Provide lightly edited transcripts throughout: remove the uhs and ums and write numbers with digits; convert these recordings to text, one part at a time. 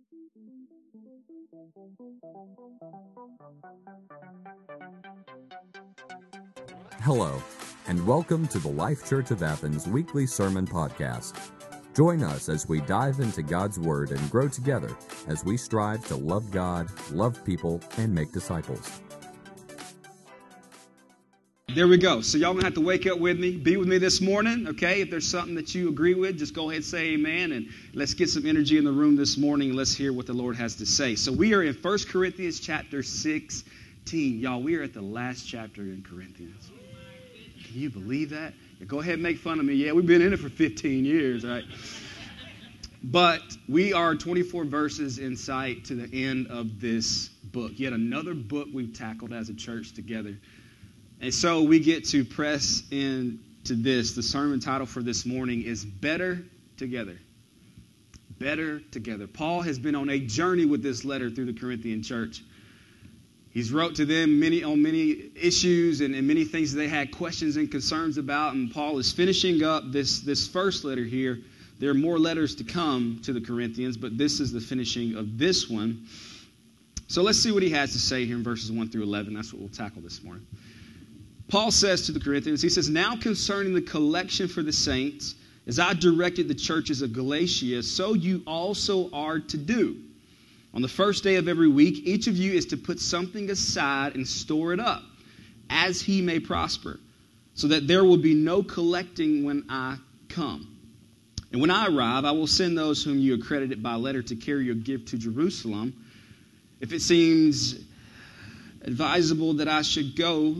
Hello, and welcome to the Life Church of Athens weekly sermon podcast. Join us as we dive into God's Word and grow together as we strive to love God, love people, and make disciples. There we go. So y'all going to have to wake up with me, be with me this morning, okay? If there's something that you agree with, just go ahead and say amen, and let's get some energy in the room this morning, and let's hear what the Lord has to say. So we are in 1 Corinthians chapter 16. Y'all, we are at the last chapter in Corinthians. Can you believe that? Yeah, go ahead and make fun of me. Yeah, we've been in it for 15 years, right? But we are 24 verses in sight to the end of this book. Yet another book we've tackled as a church together. And so we get to press into this. The sermon title for this morning is Better Together. Better Together. Paul has been on a journey with this letter through the Corinthian church. He's wrote to them on many issues and many things that they had questions and concerns about. And Paul is finishing up this first letter here. There are more letters to come to the Corinthians, but this is the finishing of this one. So let's see what he has to say here in verses 1 through 11. That's what we'll tackle this morning. Paul says to the Corinthians, he says, "Now concerning the collection for the saints, as I directed the churches of Galatia, so you also are to do. On the first day of every week, each of you is to put something aside and store it up, as he may prosper, so that there will be no collecting when I come. And when I arrive, I will send those whom you accredited by letter to carry your gift to Jerusalem. If it seems advisable that I should go,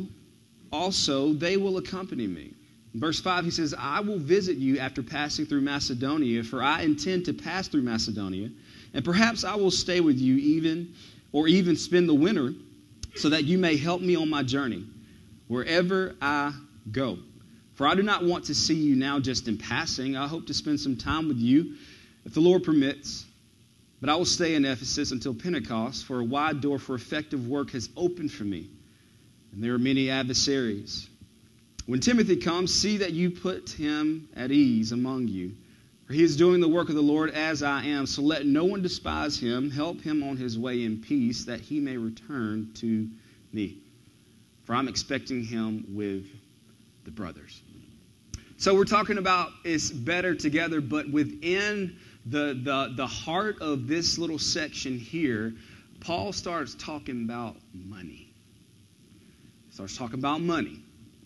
also they will accompany me." In verse 5, he says, "I will visit you after passing through Macedonia, for I intend to pass through Macedonia. And perhaps I will stay with you even spend the winter, so that you may help me on my journey, wherever I go. For I do not want to see you now just in passing. I hope to spend some time with you, if the Lord permits. But I will stay in Ephesus until Pentecost, for a wide door for effective work has opened for me, and there are many adversaries. When Timothy comes, see that you put him at ease among you. For he is doing the work of the Lord as I am, so let no one despise him. Help him on his way in peace, that he may return to me. For I'm expecting him with the brothers." So we're talking about it's better together, but within the heart of this little section here, Paul starts talking about money. Starts talking about money.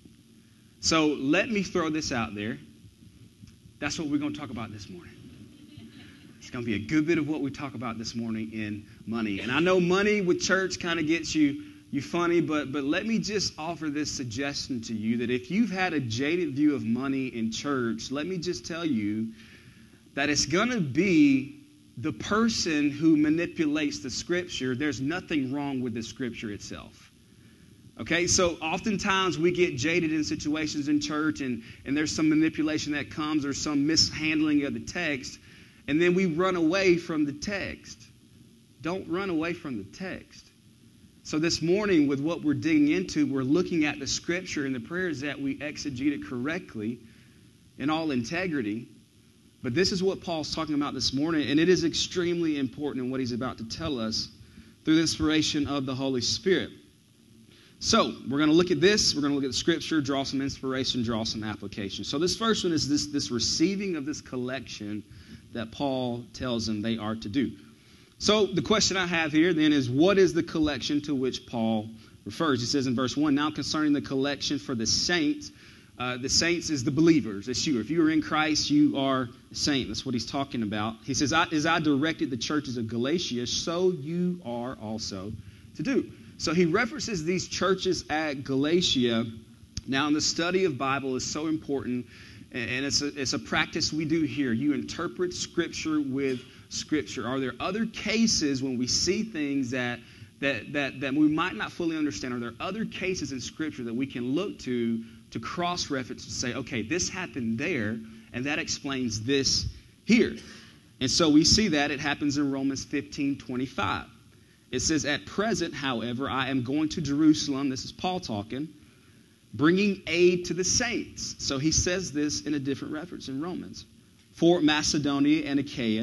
So let me throw this out there. That's what we're going to talk about this morning. It's going to be a good bit of what we talk about this morning in money. And I know money with church kind of gets you funny, but let me just offer this suggestion to you that if you've had a jaded view of money in church, let me just tell you that it's going to be the person who manipulates the Scripture. There's nothing wrong with the Scripture itself. Okay, so oftentimes we get jaded in situations in church and there's some manipulation that comes or some mishandling of the text, and then we run away from the text. Don't run away from the text. So this morning, with what we're digging into, we're looking at the Scripture, and the prayer is that we exegete it correctly in all integrity. But this is what Paul's talking about this morning, and it is extremely important in what he's about to tell us through the inspiration of the Holy Spirit. So, we're going to look at this. We're going to look at the Scripture, draw some inspiration, draw some application. So this first one is this receiving of this collection that Paul tells them they are to do. So the question I have here then is, what is the collection to which Paul refers? He says in verse 1, "Now concerning the collection for the saints is the believers. It's you. If you are in Christ, you are a saint." That's what he's talking about. He says, "As I directed the churches of Galatia, so you are also to do." So he references these churches at Galatia. Now, in the study of Bible is so important, and it's a practice we do here. You interpret Scripture with Scripture. Are there other cases when we see things that we might not fully understand? Are there other cases in Scripture that we can look to cross-reference and say, okay, this happened there, and that explains this here? And so we see that it happens in Romans 15:25. It says, "At present, however, I am going to Jerusalem," this is Paul talking, "bringing aid to the saints." So he says this in a different reference in Romans. "For Macedonia and Achaia,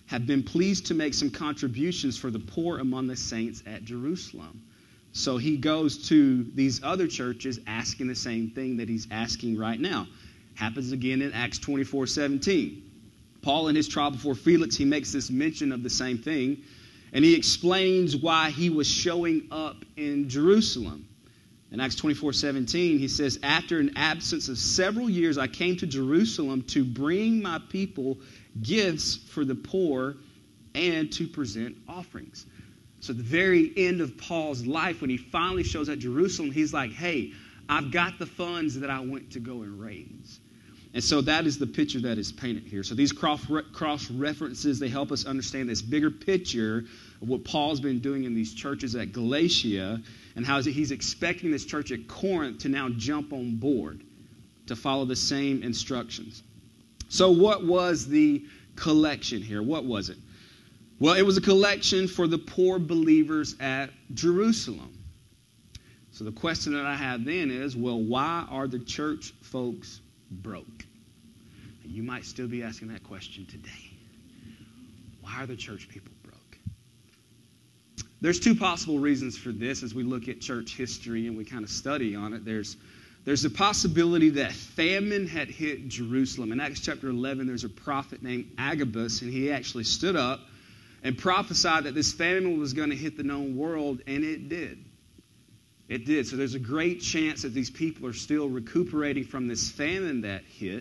have been pleased to make some contributions for the poor among the saints at Jerusalem. So he goes to these other churches asking the same thing that he's asking right now. Happens again in Acts 24:17. Paul, in his trial before Felix, he makes this mention of the same thing, and he explains why he was showing up in Jerusalem. In Acts 24:17, he says, "After an absence of several years, I came to Jerusalem to bring my people gifts for the poor and to present offerings." So at the very end of Paul's life, when he finally shows at Jerusalem, he's like, hey, I've got the funds that I went to go and raise. And so that is the picture that is painted here. So these cross references, they help us understand this bigger picture of what Paul's been doing in these churches at Galatia and how he's expecting this church at Corinth to now jump on board to follow the same instructions. So what was the collection here? What was it? Well, it was a collection for the poor believers at Jerusalem. So the question that I have then is, well, why are the church folks broke? And you might still be asking that question today. Why are the church people broke? There's two possible reasons for this as we look at church history and we kind of study on it. There's a possibility that famine had hit Jerusalem. In Acts chapter 11, there's a prophet named Agabus, and he actually stood up and prophesied that this famine was going to hit the known world, and it did. It did. So there's a great chance that these people are still recuperating from this famine that hit.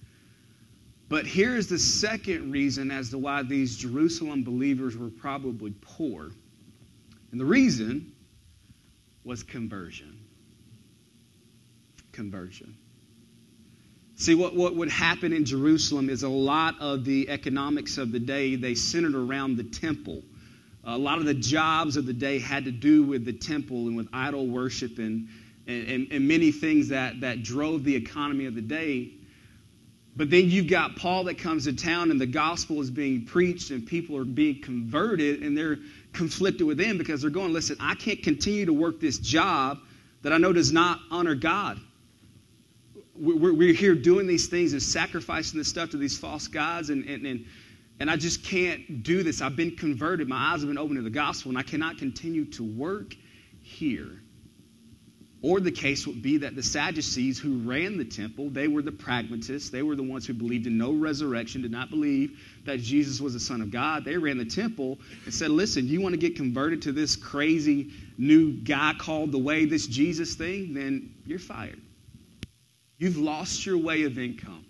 But here's the second reason as to why these Jerusalem believers were probably poor. And the reason was conversion. Conversion. See, what would happen in Jerusalem is a lot of the economics of the day, they centered around the temple. A lot of the jobs of the day had to do with the temple and with idol worship and many things that drove the economy of the day. But then you've got Paul that comes to town and the gospel is being preached and people are being converted and they're conflicted with them because they're going, listen, I can't continue to work this job that I know does not honor God. We're here doing these things and sacrificing this stuff to these false gods and I just can't do this. I've been converted. My eyes have been opened to the gospel and I cannot continue to work here. Or the case would be that the Sadducees who ran the temple, they were the pragmatists. They were the ones who believed in no resurrection, did not believe that Jesus was the Son of God. They ran the temple and said, listen, you want to get converted to this crazy new guy called the Way, this Jesus thing, then you're fired. You've lost your way of income.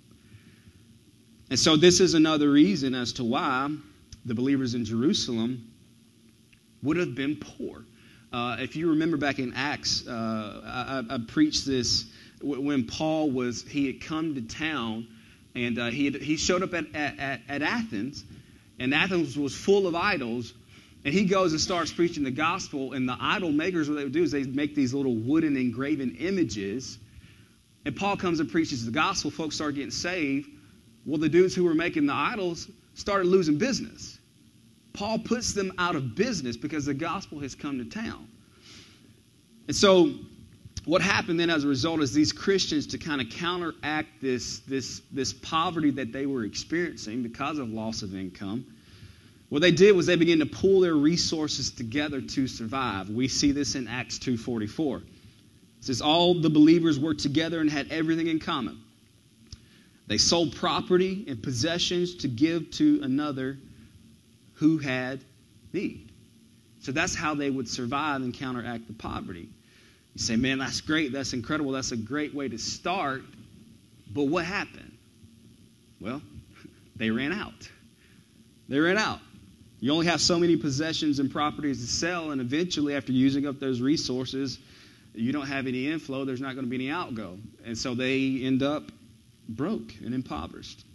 And so this is another reason as to why the believers in Jerusalem would have been poor. If you remember back in Acts, I preached this when Paul he had come to town and he showed up at Athens, and Athens was full of idols, and he goes and starts preaching the gospel, and the idol makers, what they would do is they make these little wooden engraven images, and Paul comes and preaches the gospel, folks start getting saved. Well, the dudes who were making the idols started losing business. Paul puts them out of business because the gospel has come to town. And so what happened then as a result is these Christians, to kind of counteract this poverty that they were experiencing because of loss of income, what they did was they began to pool their resources together to survive. We see this in Acts 2:44. It says all the believers were together and had everything in common. They sold property and possessions to give to another who had need. So that's how they would survive and counteract the poverty. You say, man, that's great. That's incredible. That's a great way to start. But what happened? Well, they ran out. They ran out. You only have so many possessions and properties to sell, and eventually after using up those resources, you don't have any inflow. There's not going to be any outgo. And so they end up broke and impoverished.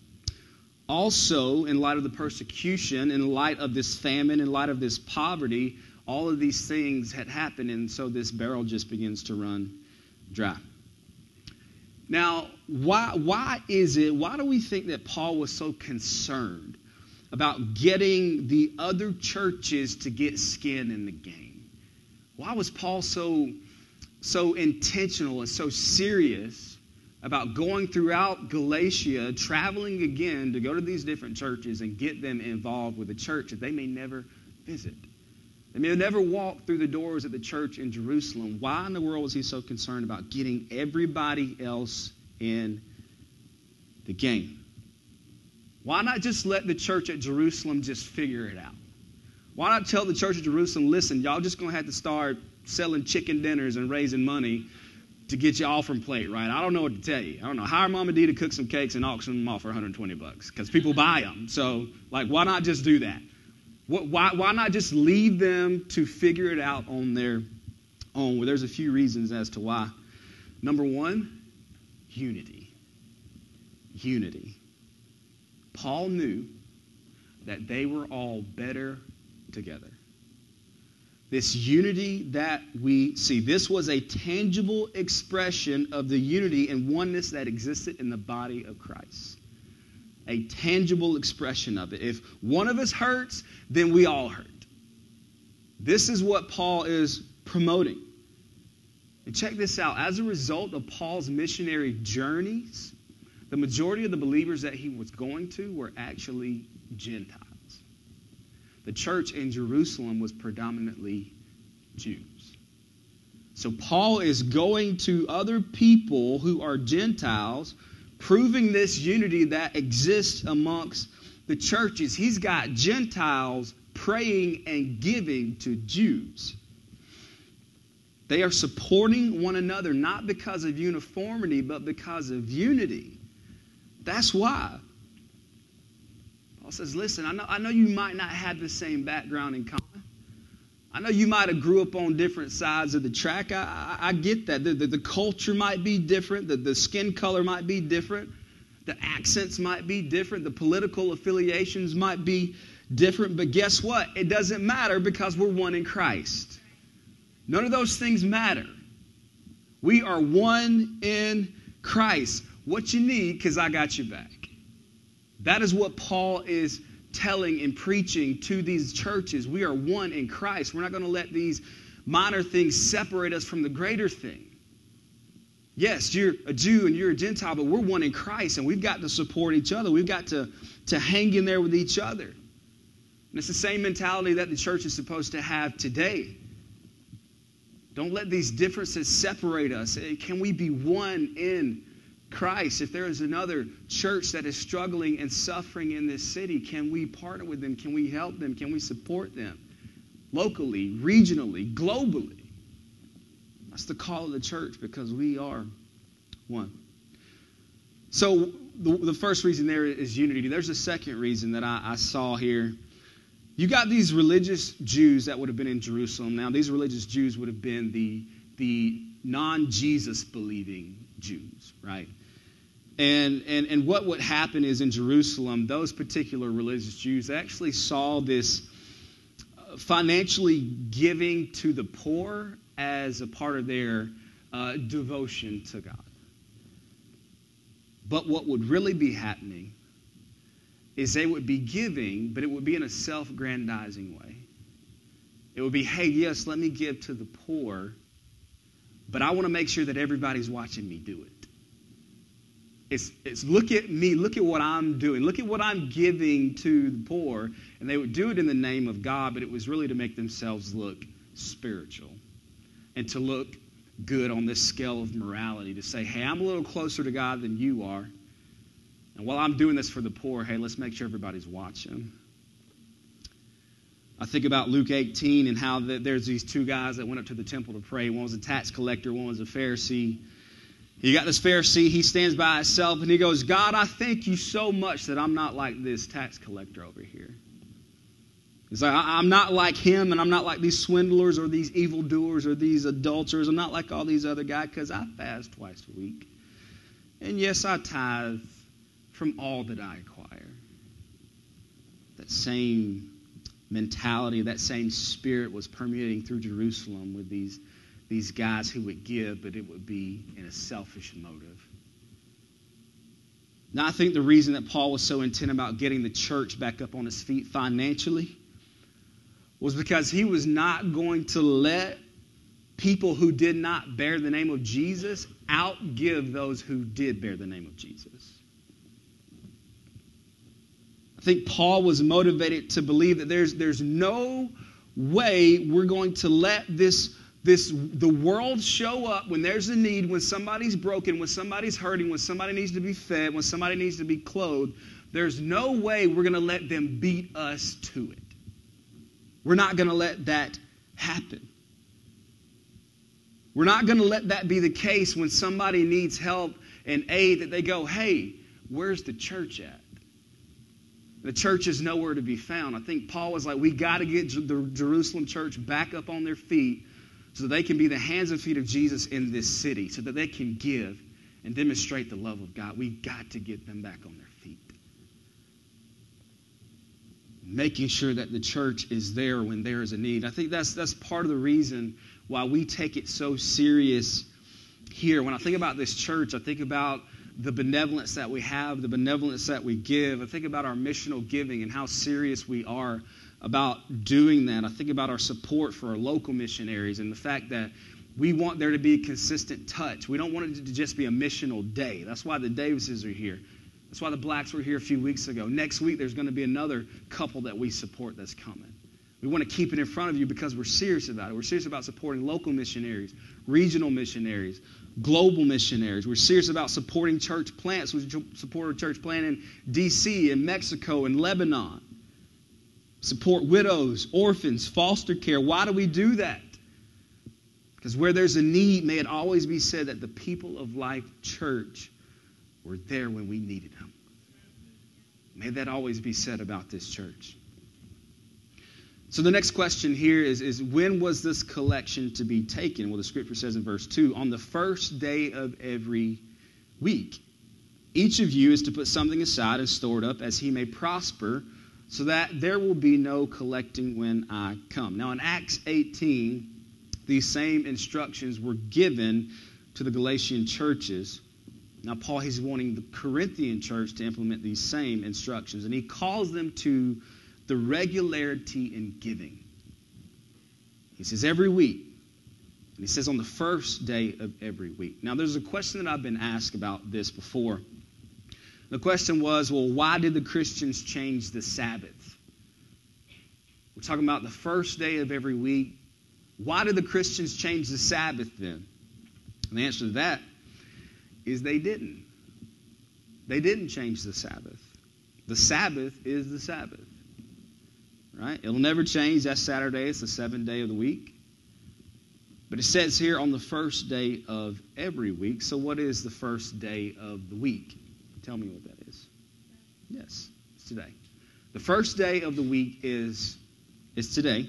Also, in light of the persecution, in light of this famine, in light of this poverty, all of these things had happened, and so this barrel just begins to run dry. Now, why do we think that Paul was so concerned about getting the other churches to get skin in the game? Why was Paul so intentional and so serious about going throughout Galatia, traveling again to go to these different churches and get them involved with a church that they may never visit. They may never walk through the doors of the church in Jerusalem. Why in the world was he so concerned about getting everybody else in the game? Why not just let the church at Jerusalem just figure it out? Why not tell the church at Jerusalem, listen, y'all just going to have to start selling chicken dinners and raising money to get your offering plate right? I don't know what to tell you. I don't know. Hire Mama D to cook some cakes and auction them off for $120 because people buy them. So, why not just do that? Why not just leave them to figure it out on their own? Well, there's a few reasons as to why. Number one, unity. Unity. Paul knew that they were all better together. This unity that we see, this was a tangible expression of the unity and oneness that existed in the body of Christ. A tangible expression of it. If one of us hurts, then we all hurt. This is what Paul is promoting. And check this out. As a result of Paul's missionary journeys, the majority of the believers that he was going to were actually Gentiles. The church in Jerusalem was predominantly Jews. So Paul is going to other people who are Gentiles, proving this unity that exists amongst the churches. He's got Gentiles praying and giving to Jews. They are supporting one another, not because of uniformity, but because of unity. That's why. Paul says, listen, I know you might not have the same background in common. I know you might have grew up on different sides of the track. I get that. The culture might be different. The skin color might be different. The accents might be different. The political affiliations might be different. But guess what? It doesn't matter because we're one in Christ. None of those things matter. We are one in Christ. What you need, because I got your back. That is what Paul is telling and preaching to these churches. We are one in Christ. We're not going to let these minor things separate us from the greater thing. Yes, you're a Jew and you're a Gentile, but we're one in Christ, and we've got to support each other. We've got to hang in there with each other. And it's the same mentality that the church is supposed to have today. Don't let these differences separate us. Can we be one in Christ? If there is another church that is struggling and suffering in this city, can we partner with them? Can we help them? Can we support them? Locally, regionally, globally. That's the call of the church because we are one. So the first reason there is unity. There's a second reason that I saw here. You got these religious Jews that would have been in Jerusalem. Now, these religious Jews would have been the non-Jesus believing Jews, right? And what would happen is in Jerusalem, those particular religious Jews actually saw this financially giving to the poor as a part of their devotion to God. But what would really be happening is they would be giving, but it would be in a self-aggrandizing way. It would be, hey, yes, let me give to the poor, but I want to make sure that everybody's watching me do it. It's look at me, look at what I'm doing, look at what I'm giving to the poor. And they would do it in the name of God, but it was really to make themselves look spiritual and to look good on this scale of morality, to say, hey, I'm a little closer to God than you are. And while I'm doing this for the poor, hey, let's make sure everybody's watching. I think about Luke 18 and how there's these two guys that went up to the temple to pray. One was a tax collector, one was a Pharisee. You got this Pharisee, he stands by himself and he goes, God, I thank you so much that I'm not like this tax collector over here. It's like, I'm not like him and I'm not like these swindlers or these evildoers or these adulterers. I'm not like all these other guys because I fast twice a week. And yes, I tithe from all that I acquire. That same mentality, that same spirit was permeating through Jerusalem with these guys who would give, but it would be in a selfish motive. Now, I think the reason that Paul was so intent about getting the church back up on its feet financially was because he was not going to let people who did not bear the name of Jesus outgive those who did bear the name of Jesus. I think Paul was motivated to believe that there's no way we're going to let the world show up when there's a need, when somebody's broken, when somebody's hurting, when somebody needs to be fed, when somebody needs to be clothed. There's no way we're going to let them beat us to it. We're not going to let that happen. We're not going to let that be the case when somebody needs help and aid, that they go, hey, where's the church at? The church is nowhere to be found. I think Paul was like, we got to get the Jerusalem church back up on their feet so that they can be the hands and feet of Jesus in this city, so that they can give and demonstrate the love of God. We got to get them back on their feet. Making sure that the church is there when there is a need. I think that's part of the reason why we take it so serious here. When I think about this church, I think about the benevolence that we have, the benevolence that we give. I think about our missional giving and how serious we are about doing that. I think about our support for our local missionaries and the fact that we want there to be a consistent touch. We don't want it to just be a missional day. That's why the Davises are here. That's why the Blacks were here a few weeks ago. Next week, there's going to be another couple that we support that's coming. We want to keep it in front of you because we're serious about it. We're serious about supporting local missionaries, regional missionaries, global missionaries. We're serious about supporting church plants. We support a church plant in D.C., in Mexico, in Lebanon. Support widows, orphans, foster care. Why do we do that? Because where there's a need, may it always be said that the people of Life Church were there when we needed them. May that always be said about this church. So the next question here is when was this collection to be taken? Well, the scripture says in verse 2, on the first day of every week. Each of you is to put something aside and store it up as he may prosper, so that there will be no collecting when I come. Now in Acts 18, these same instructions were given to the Galatian churches. Now Paul, he's wanting the Corinthian church to implement these same instructions, and he calls them to the regularity in giving. He says every week. And he says on the first day of every week. Now there's a question that I've been asked about this before. The question was, well, why did the Christians change the Sabbath? We're talking about the first day of every week. Why did the Christians change the Sabbath then? And the answer to that is they didn't. They didn't change the Sabbath. The Sabbath is the Sabbath. Right? It'll never change. That's Saturday. It's the seventh day of the week. But it says here on the first day of every week. So what is the first day of the week? Tell me what that is. Yes, it's today. The first day of the week is today.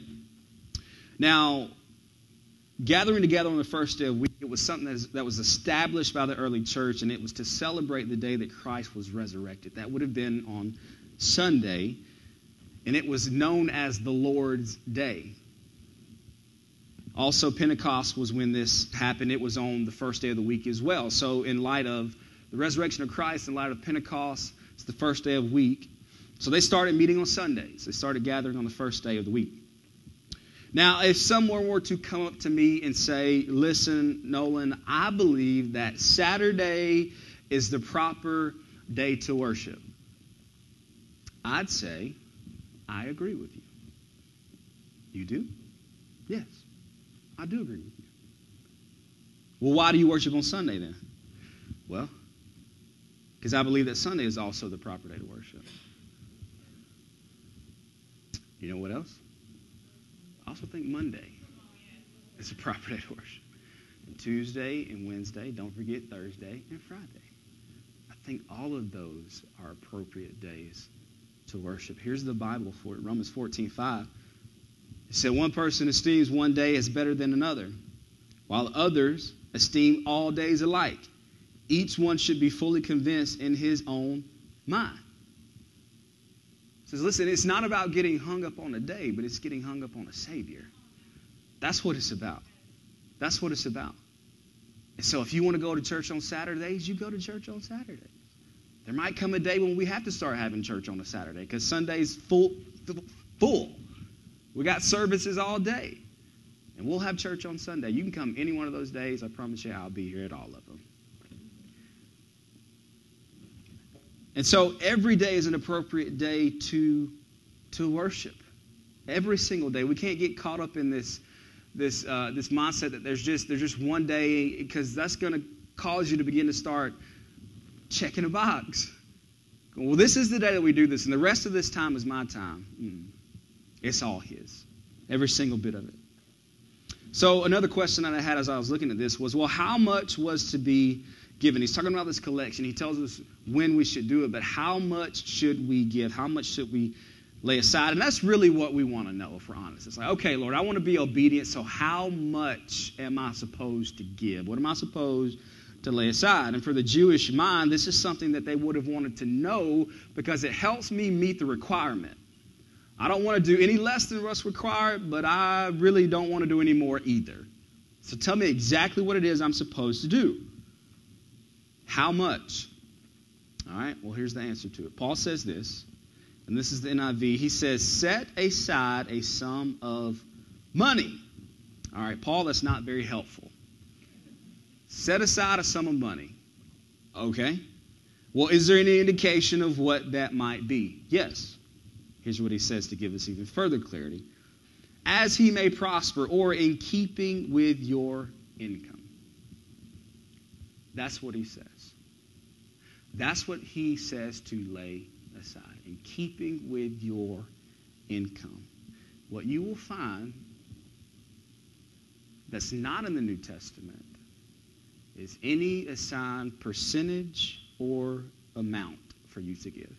Now, gathering together on the first day of the week, it was something that was established by the early church, and it was to celebrate the day that Christ was resurrected. That would have been on Sunday, and it was known as the Lord's Day. Also, Pentecost was when this happened. It was on the first day of the week as well. So in light of the resurrection of Christ, in light of Pentecost, it's the first day of the week. So they started meeting on Sundays. They started gathering on the first day of the week. Now, if someone were to come up to me and say, listen, Nolan, I believe that Saturday is the proper day to worship, I'd say, I agree with you. You do? Yes, I do agree with you. Well, why do you worship on Sunday then? Well, because I believe that Sunday is also the proper day to worship. You know what else? I also think Monday is a proper day to worship. And Tuesday and Wednesday, don't forget Thursday and Friday. I think all of those are appropriate days to worship. Here's the Bible for it, Romans 14:5. It said, one person esteems one day as better than another, while others esteem all days alike. Each one should be fully convinced in his own mind. It says, listen, it's not about getting hung up on a day, but it's getting hung up on a Savior. That's what it's about. That's what it's about. And so if you want to go to church on Saturdays, you go to church on Saturdays. There might come a day when we have to start having church on a Saturday because Sunday's full. We got services all day. And we'll have church on Sunday. You can come any one of those days. I promise you I'll be here at all of them. And so every day is an appropriate day to worship. Every single day. We can't get caught up in this mindset that there's just one day, because that's going to cause you to begin to start checking a box. Well, this is the day that we do this, and the rest of this time is my time. It's all His. Every single bit of it. So another question that I had as I was looking at this was, well, how much was to be given? He's talking about this collection. He tells us when we should do it, but how much should we give? How much should we lay aside? And that's really what we want to know, if we're honest. It's like, okay, Lord, I want to be obedient, so how much am I supposed to give? What am I supposed to lay aside? And for the Jewish mind, this is something that they would have wanted to know, because it helps me meet the requirement. I don't want to do any less than what's required, but I really don't want to do any more either. So tell me exactly what it is I'm supposed to do. How much? All right, well, here's the answer to it. Paul says this, and this is the NIV. He says, set aside a sum of money. All right, Paul, that's not very helpful. Set aside a sum of money. Okay. Well, is there any indication of what that might be? Yes. Here's what he says to give us even further clarity. As he may prosper, or in keeping with your income. That's what he says. That's what he says to lay aside. In keeping with your income. What you will find that's not in the New Testament is any assigned percentage or amount for you to give.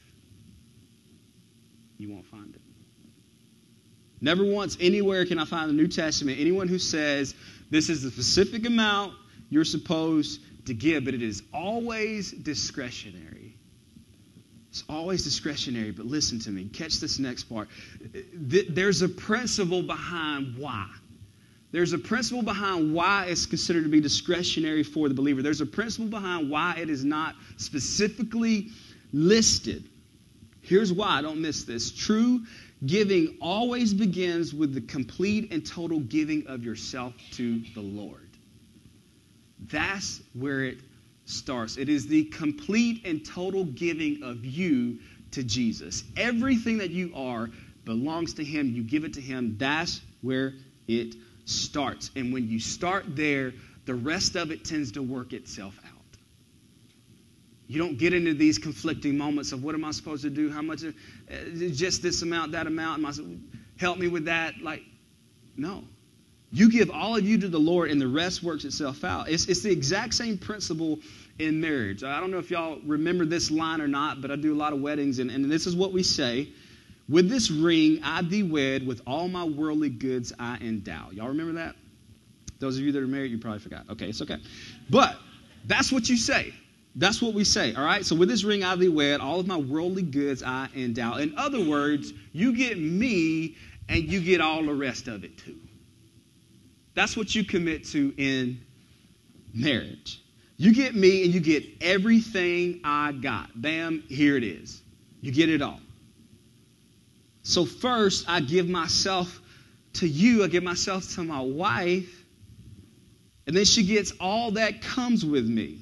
You won't find it. Never once anywhere can I find in the New Testament anyone who says this is the specific amount you're supposed to give, but it is always discretionary. It's always discretionary, but listen to me. Catch this next part. There's a principle behind why. There's a principle behind why it's considered to be discretionary for the believer. There's a principle behind why it is not specifically listed. Here's why. Don't miss this. True giving always begins with the complete and total giving of yourself to the Lord. That's where it starts. It is the complete and total giving of you to Jesus. Everything that you are belongs to Him. You give it to Him. That's where it starts. And when you start there, the rest of it tends to work itself out. You don't get into these conflicting moments of what am I supposed to do? How much? Just this amount, that amount. Help me with that. No. You give all of you to the Lord and the rest works itself out. It's the exact same principle in marriage. I don't know if y'all remember this line or not, but I do a lot of weddings, and this is what we say. With this ring I thee wed, with all my worldly goods I endow. Y'all remember that? Those of you that are married, you probably forgot. Okay, it's okay. But that's what you say. That's what we say, all right? So with this ring I thee wed, all of my worldly goods I endow. In other words, you get me and you get all the rest of it too. That's what you commit to in marriage. You get me and you get everything I got. Bam, here it is. You get it all. So first, I give myself to you. I give myself to my wife. And then she gets all that comes with me.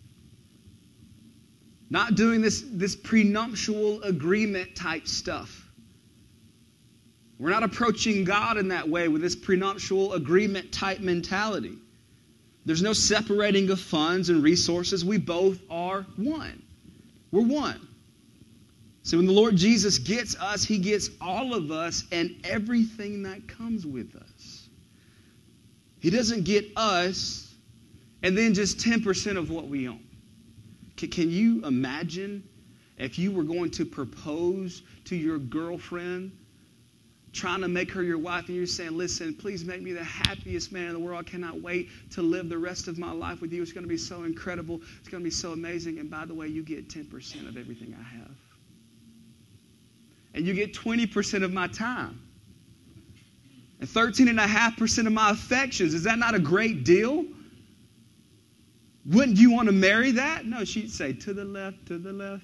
Not doing this prenuptial agreement type stuff. We're not approaching God in that way with this prenuptial agreement type mentality. There's no separating of funds and resources. We both are one. We're one. So when the Lord Jesus gets us, He gets all of us and everything that comes with us. He doesn't get us and then just 10% of what we own. Can you imagine if you were going to propose to your girlfriend, trying to make her your wife, and you're saying, listen, please make me the happiest man in the world. I cannot wait to live the rest of my life with you. It's going to be so incredible. It's going to be so amazing. And by the way, you get 10% of everything I have. And you get 20% of my time. And 13.5% of my affections. Is that not a great deal? Wouldn't you want to marry that? No, she'd say, to the left, to the left.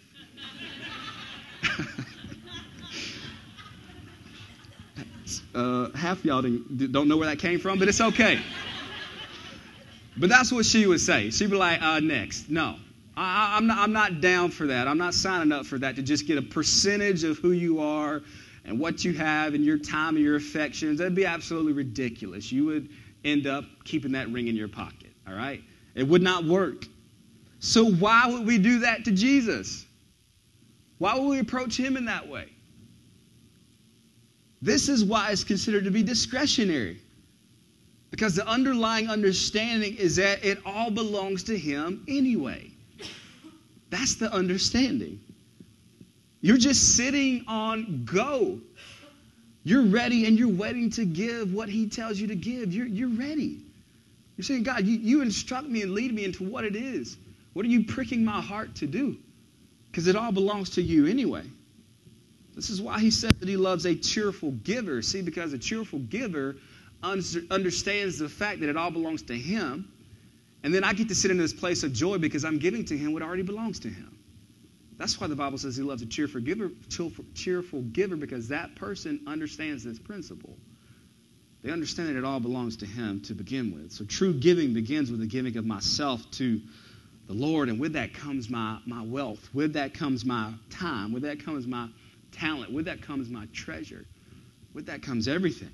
Half y'all don't know where that came from, but it's okay. But that's what she would say. She'd be like, next. No. I'm not down for that. I'm not signing up for that, to just get a percentage of who you are and what you have and your time and your affections. That'd be absolutely ridiculous. You would end up keeping that ring in your pocket, all right? It would not work. So why would we do that to Jesus? Why would we approach him in that way? This is why it's considered to be discretionary. Because the underlying understanding is that it all belongs to him anyway. That's the understanding. You're just sitting on go. You're ready and you're waiting to give what he tells you to give. You're ready. You're saying, God, you instruct me and lead me into what it is. What are you pricking my heart to do? Because it all belongs to you anyway. This is why he said that he loves a cheerful giver. See, because a cheerful giver understands the fact that it all belongs to him. And then I get to sit in this place of joy because I'm giving to him what already belongs to him. That's why the Bible says he loves a cheerful giver, because that person understands this principle. They understand that it all belongs to him to begin with. So true giving begins with the giving of myself to the Lord, and with that comes my wealth. With that comes my time. With that comes my talent. With that comes my treasure. With that comes everything.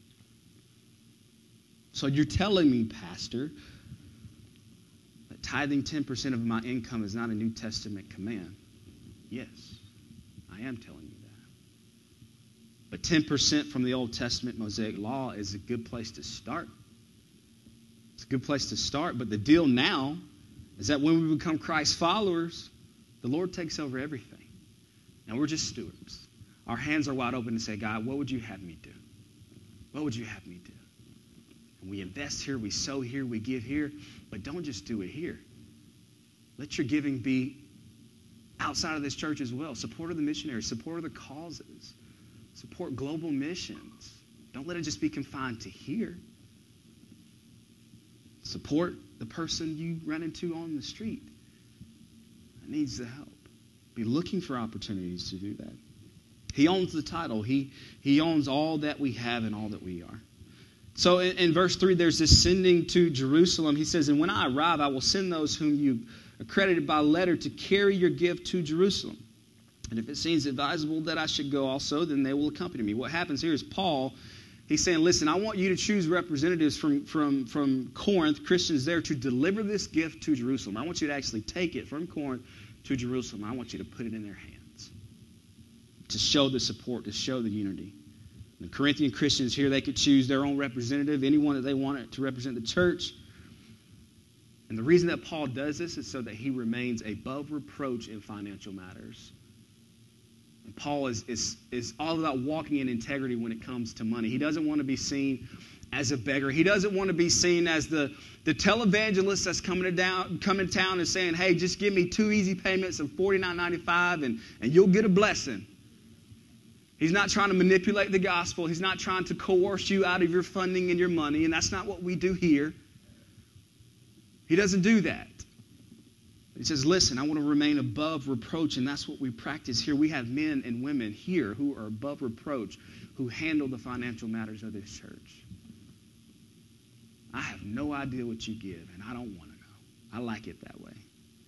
So you're telling me, Pastor, that tithing 10% of my income is not a New Testament command? Yes, I am telling you that. But 10% from the Old Testament Mosaic Law is a good place to start. It's a good place to start, but the deal now is that when we become Christ followers, the Lord takes over everything. And we're just stewards. Our hands are wide open to say, God, what would you have me do? What would you have me do? And we invest here, we sow here, we give here, but don't just do it here. Let your giving be outside of this church as well. Support of the missionaries, support of the causes, support global missions. Don't let it just be confined to here. Support the person you run into on the street that needs the help. Be looking for opportunities to do that. He owns the title. He owns all that we have and all that we are. So in verse 3, there's this sending to Jerusalem. He says, and when I arrive, I will send those whom you accredited by letter to carry your gift to Jerusalem. And if it seems advisable that I should go also, then they will accompany me. What happens here is Paul, he's saying, listen, I want you to choose representatives from Corinth, Christians there, to deliver this gift to Jerusalem. I want you to actually take it from Corinth to Jerusalem. I want you to put it in their hands to show the support, to show the unity. The Corinthian Christians here, they could choose their own representative, anyone that they wanted to represent the church. And the reason that Paul does this is so that he remains above reproach in financial matters. And Paul is all about walking in integrity when it comes to money. He doesn't want to be seen as a beggar. He doesn't want to be seen as the televangelist that's coming to town and saying, hey, just give me 2 easy payments of $49.95 and you'll get a blessing. He's not trying to manipulate the gospel. He's not trying to coerce you out of your funding and your money, and that's not what we do here. He doesn't do that. He says, listen, I want to remain above reproach, and that's what we practice here. We have men and women here who are above reproach, who handle the financial matters of this church. I have no idea what you give, and I don't want to know. I like it that way.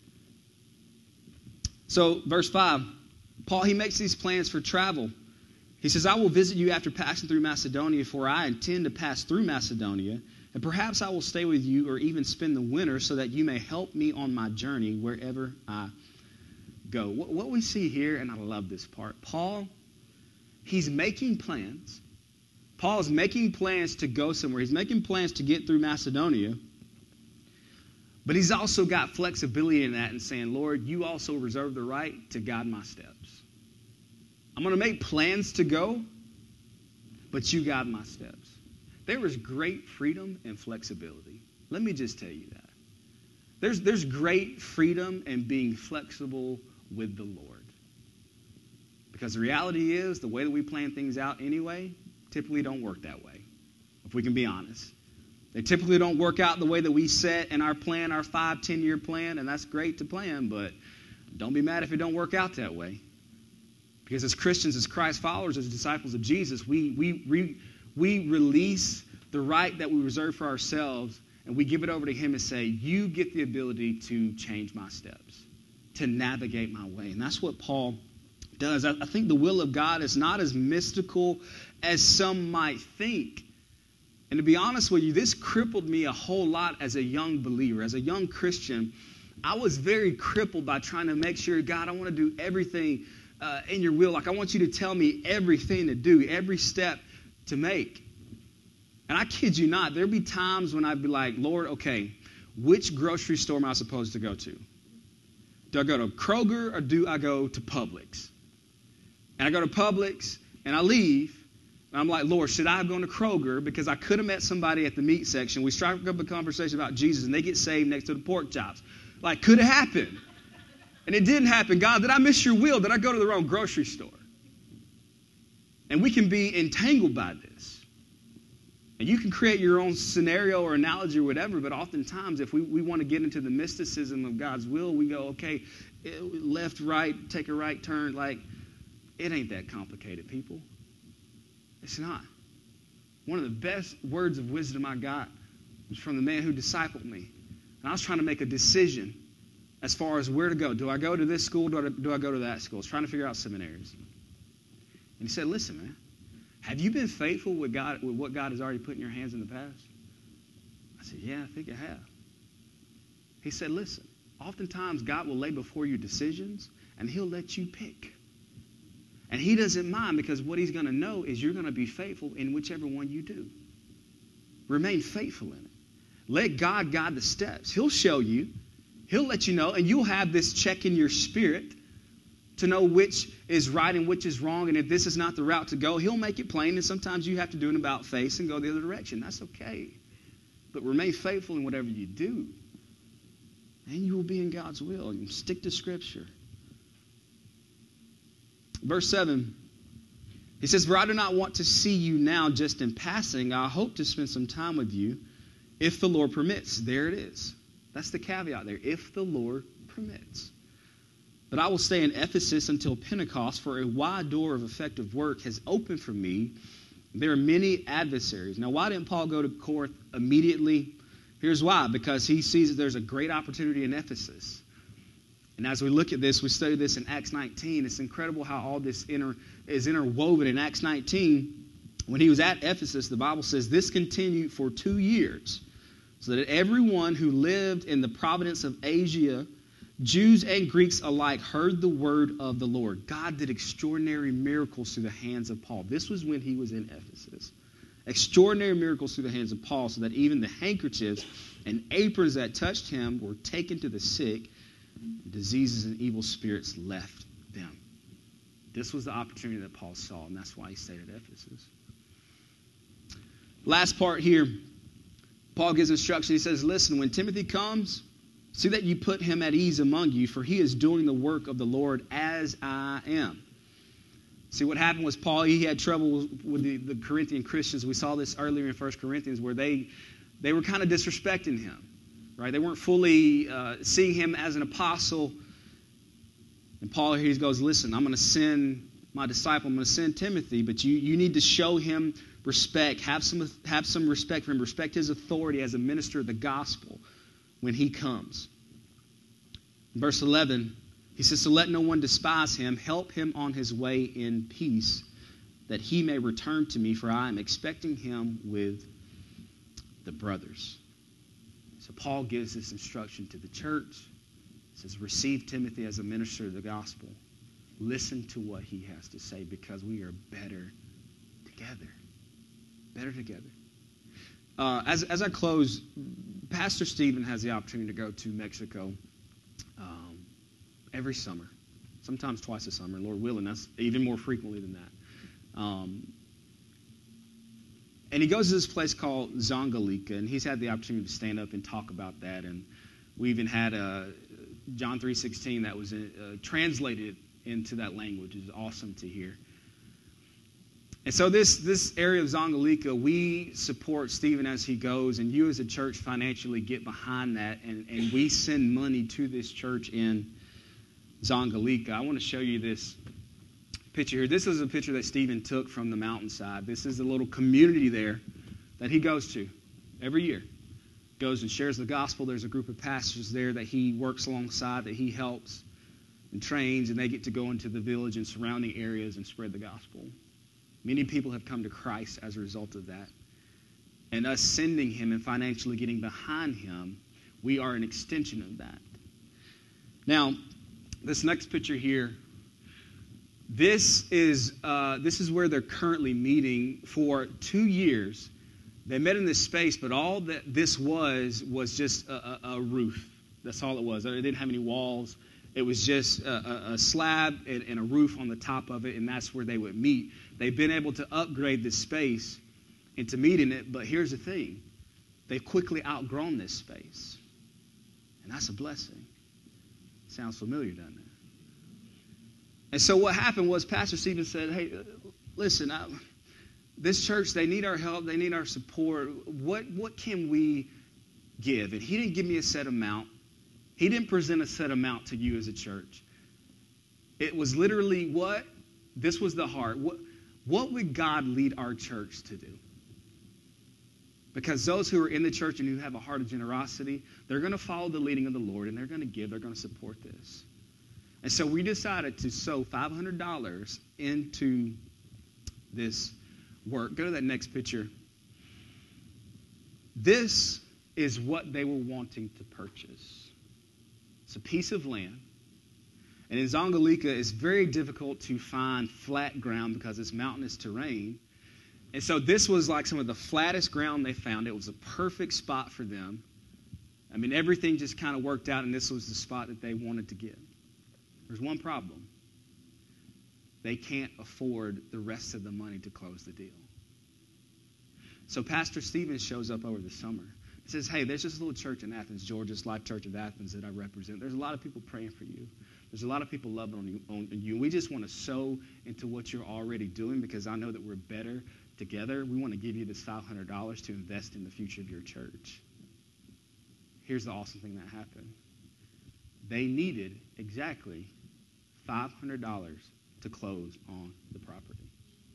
So, verse 5, Paul, he makes these plans for travel. He says, I will visit you after passing through Macedonia, for I intend to pass through Macedonia, and perhaps I will stay with you or even spend the winter so that you may help me on my journey wherever I go. What we see here, and I love this part, Paul, he's making plans. Paul is making plans to go somewhere. He's making plans to get through Macedonia, but he's also got flexibility in that and saying, Lord, you also reserve the right to guide my steps. I'm going to make plans to go, but you guide my steps. There is great freedom and flexibility. Let me just tell you that. There's great freedom in being flexible with the Lord. Because the reality is, the way that we plan things out anyway, typically don't work that way, if we can be honest. They typically don't work out the way that we set in our plan, our 5-10-year plan, and that's great to plan, but don't be mad if it don't work out that way. Because as Christians, as Christ followers, as disciples of Jesus, we release the right that we reserve for ourselves, and we give it over to him and say, you get the ability to change my steps, to navigate my way. And that's what Paul does. I think the will of God is not as mystical as some might think. And to be honest with you, this crippled me a whole lot as a young believer. As a young Christian, I was very crippled by trying to make sure, God, I want to do everything in your will. Like, I want you to tell me everything to do, every step to make. And I kid you not, there'd be times when I'd be like, Lord, okay, which grocery store am I supposed to go to? Do I go to Kroger or do I go to Publix? And I go to Publix and I leave. And I'm like, Lord, should I have gone to Kroger? Because I could have met somebody at the meat section. We strike up a conversation about Jesus and they get saved next to the pork chops. Like, could have happened. And it didn't happen. God, did I miss your will? Did I go to the wrong grocery store? And we can be entangled by this. And you can create your own scenario or analogy or whatever, but oftentimes if we want to get into the mysticism of God's will, we go, okay, left, right, take a right turn. Like, it ain't that complicated, people. It's not. One of the best words of wisdom I got was from the man who discipled me. And I was trying to make a decision as far as where to go. Do I go to this school? Do I go to that school? I was trying to figure out seminaries. And he said, listen, man, have you been faithful with what God has already put in your hands in the past? I said, yeah, I think I have. He said, listen, oftentimes God will lay before you decisions and he'll let you pick. And he doesn't mind because what he's going to know is you're going to be faithful in whichever one you do. Remain faithful in it. Let God guide the steps. He'll show you. He'll let you know. And you'll have this check in your spirit to know which is right and which is wrong. And if this is not the route to go, he'll make it plain. And sometimes you have to do an about face and go the other direction. That's okay. But remain faithful in whatever you do. And you will be in God's will. And stick to Scripture. Verse 7, he says, for I do not want to see you now just in passing. I hope to spend some time with you if the Lord permits. There it is. That's the caveat there. If the Lord permits. But I will stay in Ephesus until Pentecost, for a wide door of effective work has opened for me. There are many adversaries. Now, why didn't Paul go to Corinth immediately? Here's why. Because he sees that there's a great opportunity in Ephesus. And as we look at this, we study this in Acts 19. It's incredible how all this is interwoven. In Acts 19, when he was at Ephesus, the Bible says this continued for 2 years, so that everyone who lived in the province of Asia, Jews and Greeks alike, heard the word of the Lord. God did extraordinary miracles through the hands of Paul. This was when he was in Ephesus. Extraordinary miracles through the hands of Paul, so that even the handkerchiefs and aprons that touched him were taken to the sick. Diseases and evil spirits left them. This was the opportunity that Paul saw, and that's why he stayed at Ephesus. Last part here, Paul gives instruction. He says, listen, when Timothy comes, see that you put him at ease among you, for he is doing the work of the Lord as I am. See, what happened was Paul, he had trouble with the Corinthian Christians. We saw this earlier in 1 Corinthians where they were kind of disrespecting him. Right? They weren't fully seeing him as an apostle. And Paul here goes, listen, I'm going to send my disciple. I'm going to send Timothy, but you need to show him respect. Have some respect for him. Respect his authority as a minister of the gospel when he comes. In verse 11, he says, so let no one despise him. Help him on his way in peace, that he may return to me, for I am expecting him with the brothers. So Paul gives this instruction to the church. He says, receive Timothy as a minister of the gospel. Listen to what he has to say, because we are better together. Better together. As I close, Pastor Stephen has the opportunity to go to Mexico every summer, sometimes twice a summer, Lord willing, that's even more frequently than that. And he goes to this place called Zongolica, and he's had the opportunity to stand up and talk about that. And we even had John 3:16 that was translated into that language. It's awesome to hear. And so this area of Zongolica, we support Stephen as he goes, and you as a church financially get behind that, and we send money to this church in Zongolica. I want to show you this picture here. This is a picture that Stephen took from the mountainside. This is a little community there that he goes to every year. goes and shares the gospel. There's a group of pastors there that he works alongside, that he helps and trains, and they get to go into the village and surrounding areas and spread the gospel. Many people have come to Christ as a result of that. And us sending him and financially getting behind him, we are an extension of that. Now, this next picture here, this is where they're currently meeting for 2 years. They met in this space, but all that this was just a roof. That's all it was. It didn't have any walls. It was just a slab and a roof on the top of it, and that's where they would meet. They've been able to upgrade this space into meet in it, but here's the thing. They've quickly outgrown this space, and that's a blessing. Sounds familiar, doesn't it? And so what happened was Pastor Stephen said, hey, listen, this church, they need our help. They need our support. What can we give? And he didn't give me a set amount. He didn't present a set amount to you as a church. It was literally what? This was the heart. What would God lead our church to do? Because those who are in the church and who have a heart of generosity, they're going to follow the leading of the Lord, and they're going to give. They're going to support this. And so we decided to sow $500 into this work. Go to that next picture. This is what they were wanting to purchase. It's a piece of land. And in Zongolica, it's very difficult to find flat ground because it's mountainous terrain. And so this was like some of the flattest ground they found. It was a perfect spot for them. I mean, everything just kind of worked out, and this was the spot that they wanted to get. There's one problem. They can't afford the rest of the money to close the deal. So Pastor Stevens shows up over the summer. He says, hey, there's this little church in Athens, Georgia, Life Church of Athens that I represent. There's a lot of people praying for you. There's a lot of people loving on you. We just want to sow into what you're already doing because I know that we're better together. We want to give you this $500 to invest in the future of your church. Here's the awesome thing that happened. They needed exactly $500 to close on the property.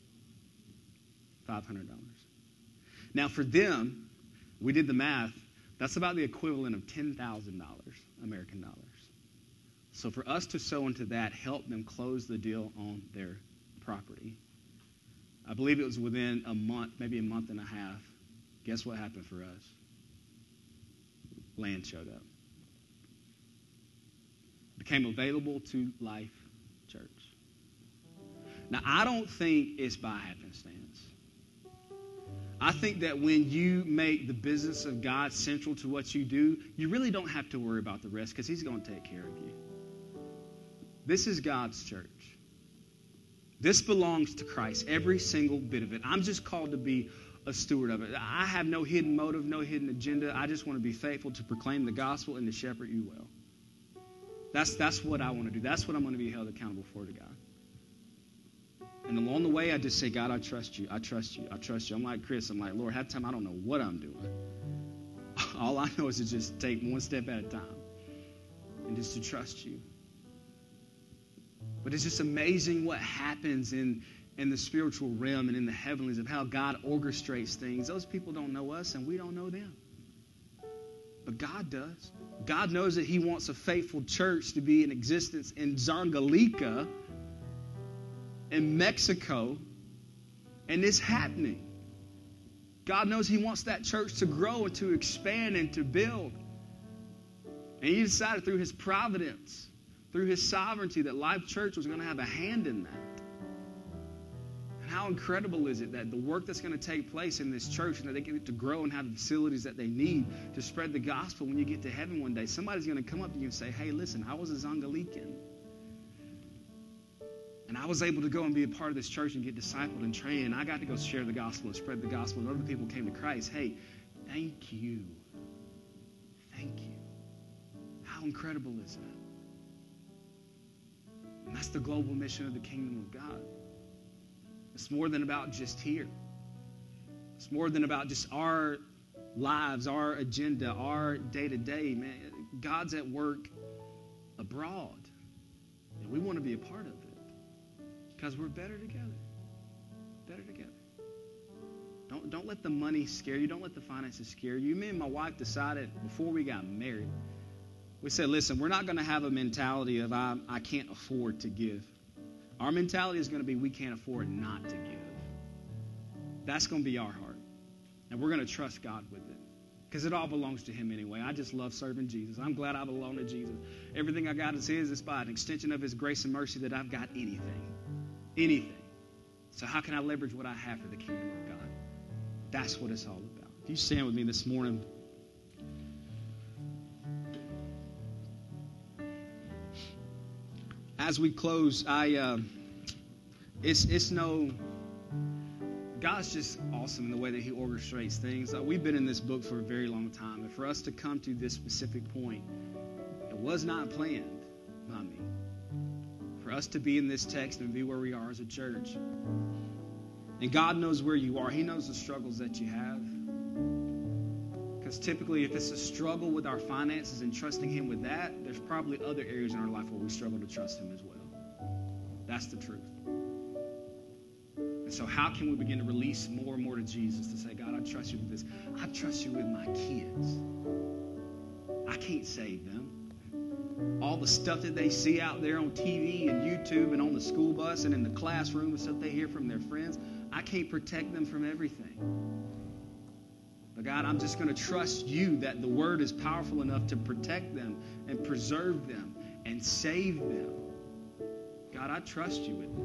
$500. Now for them, we did the math, that's about the equivalent of $10,000 American dollars. So for us to sow into that helped them close the deal on their property. I believe it was within a month, maybe a month and a half. Guess what happened for us? Land showed up. Became available to Life Church. Now, I don't think it's by happenstance. I think that when you make the business of God central to what you do, you really don't have to worry about the rest because he's going to take care of you. This is God's church. This belongs to Christ, every single bit of it. I'm just called to be a steward of it. I have no hidden motive, no hidden agenda. I just want to be faithful to proclaim the gospel and to shepherd you well. That's what I want to do. That's what I'm going to be held accountable for to God. And along the way, I just say, God, I trust you. I trust you. I trust you. I'm like Chris. I'm like, Lord, half the time I don't know what I'm doing. All I know is to just take one step at a time and just to trust you. But it's just amazing what happens in the spiritual realm and in the heavenlies of how God orchestrates things. Those people don't know us and we don't know them. But God does. God knows that he wants a faithful church to be in existence in Zongolica, in Mexico, and it's happening. God knows he wants that church to grow and to expand and to build. And he decided through his providence, through his sovereignty, that Life Church was going to have a hand in that. And how incredible is it that the work that's going to take place in this church and that they get to grow and have the facilities that they need to spread the gospel when you get to heaven one day, somebody's going to come up to you and say, hey, listen, I was a Zongolican. And I was able to go and be a part of this church and get discipled and trained. And I got to go share the gospel and spread the gospel. And other people came to Christ. Hey, thank you. Thank you. How incredible is that? And that's the global mission of the kingdom of God. It's more than about just here. It's more than about just our lives, our agenda, our day-to-day. Man, God's at work abroad. And we want to be a part of it. Because we're better together. Better together. Don't let the money scare you. Don't let the finances scare you. Me and my wife decided before we got married, we said, listen, we're not going to have a mentality of I can't afford to give. Our mentality is going to be we can't afford not to give. That's going to be our heart. And we're going to trust God with it. Because it all belongs to Him anyway. I just love serving Jesus. I'm glad I belong to Jesus. Everything I got is His. It's by an extension of His grace and mercy that I've got anything. Anything. So how can I leverage what I have for the kingdom of God? That's what it's all about. If you stand with me this morning. As we close, God's just awesome in the way that He orchestrates things. We've been in this book for a very long time. And for us to come to this specific point, it was not planned by me. For us to be in this text and be where we are as a church. And God knows where you are. He knows the struggles that you have. Because typically, if it's a struggle with our finances and trusting Him with that, there's probably other areas in our life where we struggle to trust Him as well. That's the truth. And so how can we begin to release more and more to Jesus to say, God, I trust you with this. I trust you with my kids. I can't save them. All the stuff that they see out there on TV and YouTube and on the school bus and in the classroom and stuff they hear from their friends, I can't protect them from everything. But God, I'm just going to trust you that the word is powerful enough to protect them and preserve them and save them. God, I trust you with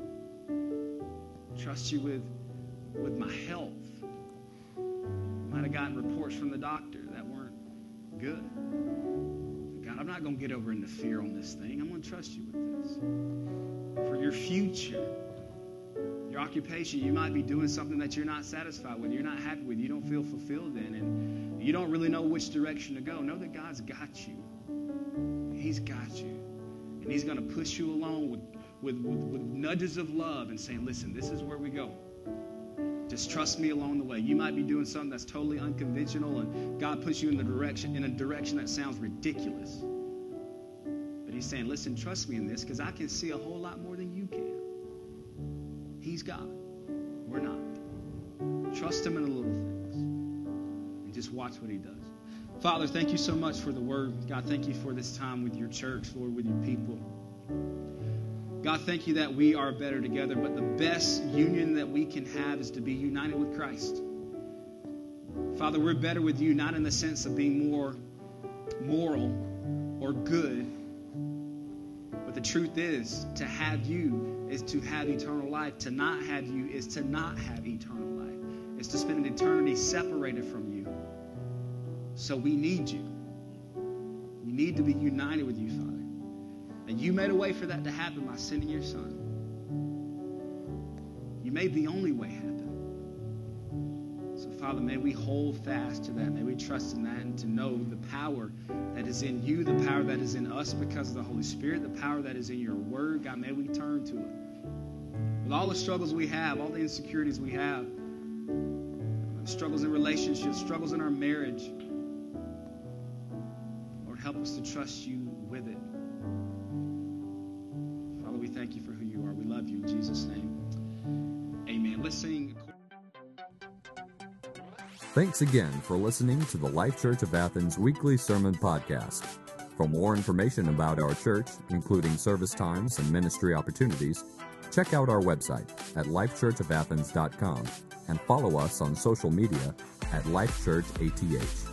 it. Trust you with my health. Might have gotten reports from the doctor that weren't good. God, I'm not going to get over into fear on this thing. I'm going to trust you with this. For your future, your occupation, you might be doing something that you're not satisfied with, you're not happy with, you don't feel fulfilled in, and you don't really know which direction to go. Know that God's got you. He's got you. And He's going to push you along with nudges of love and saying, listen, this is where we go. Just trust me along the way. You might be doing something that's totally unconventional, and God puts you in a direction that sounds ridiculous. But He's saying, listen, trust me in this, because I can see a whole lot more than you can. He's God. We're not. Trust Him in the little things. And just watch what He does. Father, thank you so much for the word. God, thank you for this time with your church, Lord, with your people. God, thank you that we are better together, but the best union that we can have is to be united with Christ. Father, we're better with you, not in the sense of being more moral or good, but the truth is, to have you is to have eternal life. To not have you is to not have eternal life. It's to spend an eternity separated from you. So we need you. We need to be united with you, Father. And you made a way for that to happen by sending your Son. You made the only way happen. So, Father, may we hold fast to that. May we trust in that and to know the power that is in you, the power that is in us because of the Holy Spirit, the power that is in your word. God, may we turn to it. With all the struggles we have, all the insecurities we have, struggles in relationships, struggles in our marriage, Lord, help us to trust you with it. Father, we thank you for who you are. We love you in Jesus' name. Amen. Let's sing. Thanks again for listening to the Life Church of Athens weekly sermon podcast. For more information about our church, including service times and ministry opportunities, check out our website at lifechurchofathens.com and follow us on social media at Life Church ATH.